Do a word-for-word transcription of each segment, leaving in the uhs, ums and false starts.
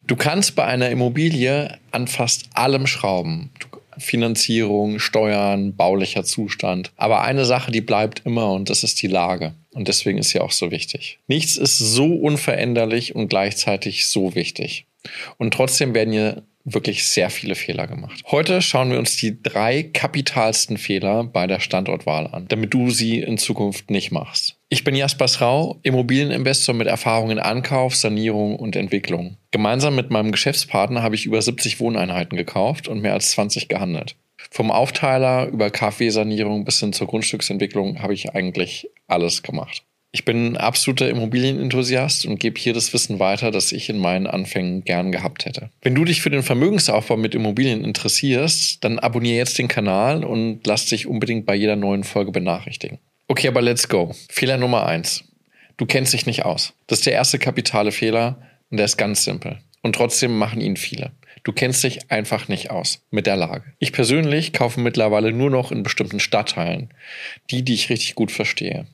Du kannst bei einer Immobilie an fast allem schrauben. Finanzierung, Steuern, baulicher Zustand. Aber eine Sache, die bleibt immer, und das ist die Lage. Und deswegen ist sie auch so wichtig. Nichts ist so unveränderlich und gleichzeitig so wichtig. Und trotzdem werden hier wirklich sehr viele Fehler gemacht. Heute schauen wir uns die drei kapitalsten Fehler bei der Standortwahl an, damit du sie in Zukunft nicht machst. Ich bin Jaspers Rau, Immobilieninvestor mit Erfahrung in Ankauf, Sanierung und Entwicklung. Gemeinsam mit meinem Geschäftspartner habe ich über siebzig Wohneinheiten gekauft und mehr als zwanzig gehandelt. Vom Aufteiler über KfW-Sanierung bis hin zur Grundstücksentwicklung habe ich eigentlich alles gemacht. Ich bin ein absoluter Immobilienenthusiast und gebe hier das Wissen weiter, das ich in meinen Anfängen gern gehabt hätte. Wenn du dich für den Vermögensaufbau mit Immobilien interessierst, dann abonniere jetzt den Kanal und lass dich unbedingt bei jeder neuen Folge benachrichtigen. Okay, aber let's go. Fehler Nummer eins. Du kennst dich nicht aus. Das ist der erste kapitale Fehler und der ist ganz simpel. Und trotzdem machen ihn viele. Du kennst dich einfach nicht aus mit der Lage. Ich persönlich kaufe mittlerweile nur noch in bestimmten Stadtteilen. Die, die ich richtig gut verstehe.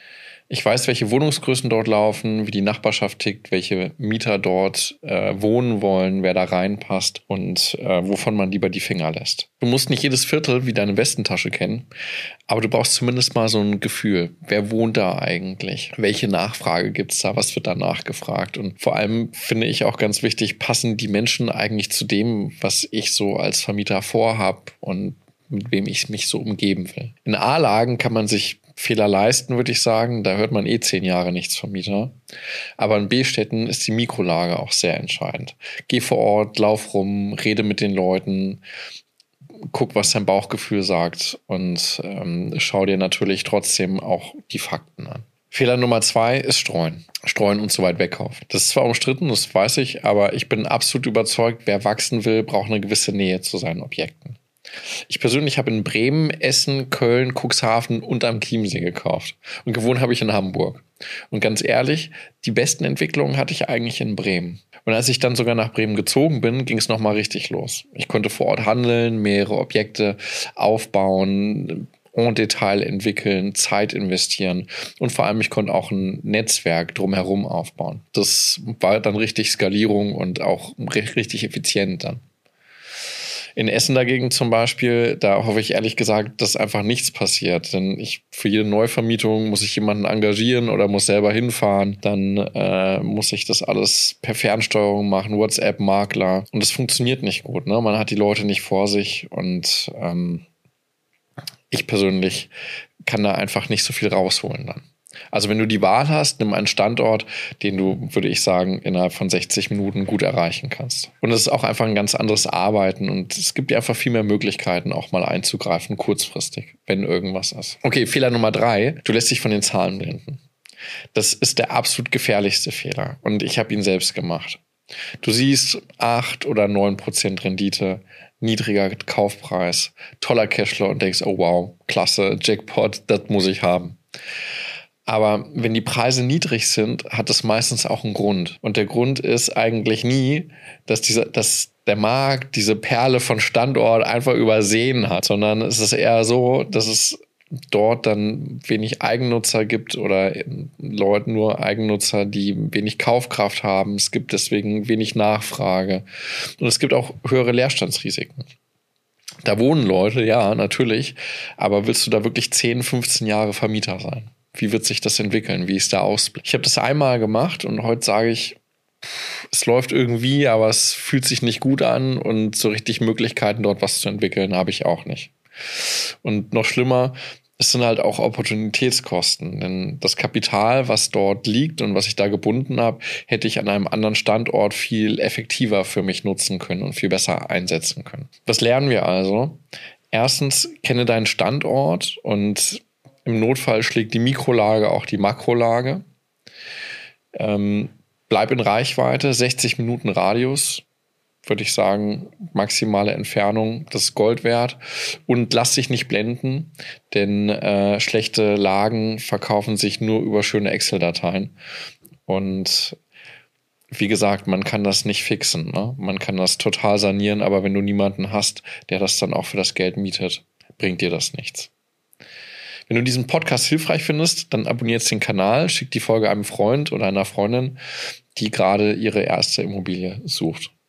Ich weiß, welche Wohnungsgrößen dort laufen, wie die Nachbarschaft tickt, welche Mieter dort äh, wohnen wollen, wer da reinpasst und äh, wovon man lieber die Finger lässt. Du musst nicht jedes Viertel wie deine Westentasche kennen, aber du brauchst zumindest mal so ein Gefühl. Wer wohnt da eigentlich? Welche Nachfrage gibt's da? Was wird da nachgefragt? Und vor allem finde ich auch ganz wichtig, passen die Menschen eigentlich zu dem, was ich so als Vermieter vorhab und mit wem ich mich so umgeben will. In A-Lagen kann man sich Fehler leisten, würde ich sagen. Da hört man eh zehn Jahre nichts vom Mieter. Aber in B-Städten ist die Mikrolage auch sehr entscheidend. Geh vor Ort, lauf rum, rede mit den Leuten, guck, was dein Bauchgefühl sagt und ähm, schau dir natürlich trotzdem auch die Fakten an. Fehler Nummer zwei ist Streuen. Streuen und so weit wegkaufen. Das ist zwar umstritten, das weiß ich, aber ich bin absolut überzeugt, wer wachsen will, braucht eine gewisse Nähe zu seinen Objekten. Ich persönlich habe in Bremen, Essen, Köln, Cuxhaven und am Chiemsee gekauft. Und gewohnt habe ich in Hamburg. Und ganz ehrlich, die besten Entwicklungen hatte ich eigentlich in Bremen. Und als ich dann sogar nach Bremen gezogen bin, ging es nochmal richtig los. Ich konnte vor Ort handeln, mehrere Objekte aufbauen, en Detail entwickeln, Zeit investieren und vor allem ich konnte auch ein Netzwerk drumherum aufbauen. Das war dann richtig Skalierung und auch richtig effizient dann. In Essen dagegen zum Beispiel, da hoffe ich ehrlich gesagt, dass einfach nichts passiert. Denn ich für jede Neuvermietung muss ich jemanden engagieren oder muss selber hinfahren. Dann äh, muss ich das alles per Fernsteuerung machen, WhatsApp-Makler. Und das funktioniert nicht gut. Ne? Man hat die Leute nicht vor sich. Und ähm, ich persönlich kann da einfach nicht so viel rausholen dann. Also wenn du die Wahl hast, nimm einen Standort, den du, würde ich sagen, innerhalb von sechzig Minuten gut erreichen kannst. Und es ist auch einfach ein ganz anderes Arbeiten und es gibt dir einfach viel mehr Möglichkeiten, auch mal einzugreifen, kurzfristig, wenn irgendwas ist. Okay, Fehler Nummer drei, du lässt dich von den Zahlen blenden. Das ist der absolut gefährlichste Fehler und ich habe ihn selbst gemacht. Du siehst acht oder neun Prozent Rendite, niedriger Kaufpreis, toller Cashflow und denkst, oh wow, klasse, Jackpot, das muss ich haben. Aber wenn die Preise niedrig sind, hat das meistens auch einen Grund. Und der Grund ist eigentlich nie, dass, dieser, dass der Markt diese Perle von Standort einfach übersehen hat, sondern es ist eher so, dass es dort dann wenig Eigennutzer gibt oder Leute nur Eigennutzer, die wenig Kaufkraft haben. Es gibt deswegen wenig Nachfrage. Und es gibt auch höhere Leerstandsrisiken. Da wohnen Leute, ja, natürlich. Aber willst du da wirklich zehn, fünfzehn Jahre Vermieter sein? Wie wird sich das entwickeln? Wie ist der Ausblick? Ich habe das einmal gemacht und heute sage ich, es läuft irgendwie, aber es fühlt sich nicht gut an und so richtig Möglichkeiten, dort was zu entwickeln, habe ich auch nicht. Und noch schlimmer, es sind halt auch Opportunitätskosten, denn das Kapital, was dort liegt und was ich da gebunden habe, hätte ich an einem anderen Standort viel effektiver für mich nutzen können und viel besser einsetzen können. Was lernen wir also? Erstens, kenne deinen Standort und im Notfall schlägt die Mikrolage auch die Makrolage. Ähm, bleib in Reichweite, sechzig Minuten Radius, würde ich sagen, maximale Entfernung, das ist Gold wert. Und lass dich nicht blenden, denn äh, schlechte Lagen verkaufen sich nur über schöne Excel-Dateien. Und wie gesagt, man kann das nicht fixen. Ne? Man kann das total sanieren, aber wenn du niemanden hast, der das dann auch für das Geld mietet, bringt dir das nichts. Wenn du diesen Podcast hilfreich findest, dann abonniert den Kanal, schick die Folge einem Freund oder einer Freundin, die gerade ihre erste Immobilie sucht.